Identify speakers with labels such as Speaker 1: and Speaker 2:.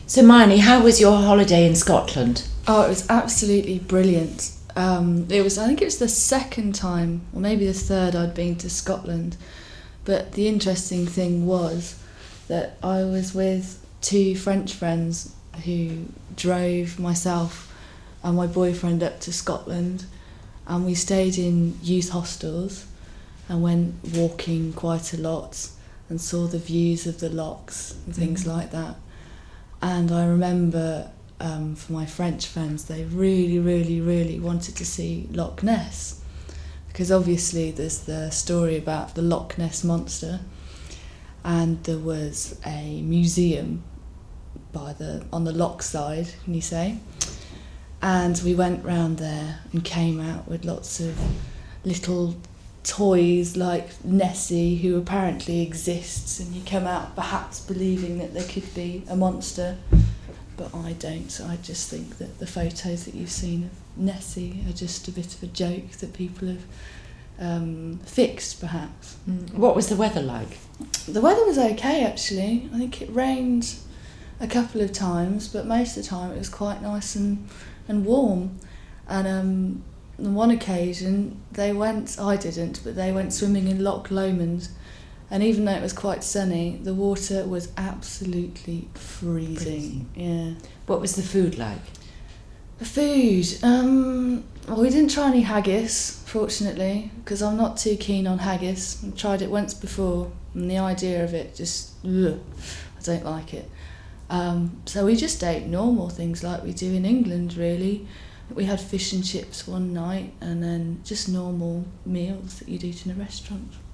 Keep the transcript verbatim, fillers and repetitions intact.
Speaker 1: So Marnie, how was your holiday in Scotland?
Speaker 2: Oh, it was absolutely brilliant. Um, it was, I think it was the second time, or maybe the third I'd been to Scotland. But the interesting thing was that I was with two French friends who drove myself and my boyfriend up to Scotland, and we stayed in youth hostels and went walking quite a lot and saw the views of the lochs and things mm. like that. And I remember um, for my French friends, they really, really, really wanted to see Loch Ness, because obviously there's the story about the Loch Ness monster, and there was a museum by the on the loch side, can you say? And we went round there and came out with lots of little toys like Nessie, who apparently exists, and you come out perhaps believing that there could be a monster, but I don't. I just think that the photos that you've seen of Nessie are just a bit of a joke that people have um, fixed, perhaps.
Speaker 1: Mm. What was the weather like?
Speaker 2: The weather was okay, actually. I think it rained a couple of times, but most of the time it was quite nice and, and warm. And um, on one occasion, they went, I didn't, but they went swimming in Loch Lomond, and even though it was quite sunny, the water was absolutely freezing. freezing. Yeah.
Speaker 1: What was the food like?
Speaker 2: The food, um, well, we didn't try any haggis, fortunately, because I'm not too keen on haggis. I've tried it once before, and the idea of it just, ugh, I don't like it. Um, so we just ate normal things like we do in England, really. We had fish and chips one night, and then just normal meals that you'd eat in a restaurant.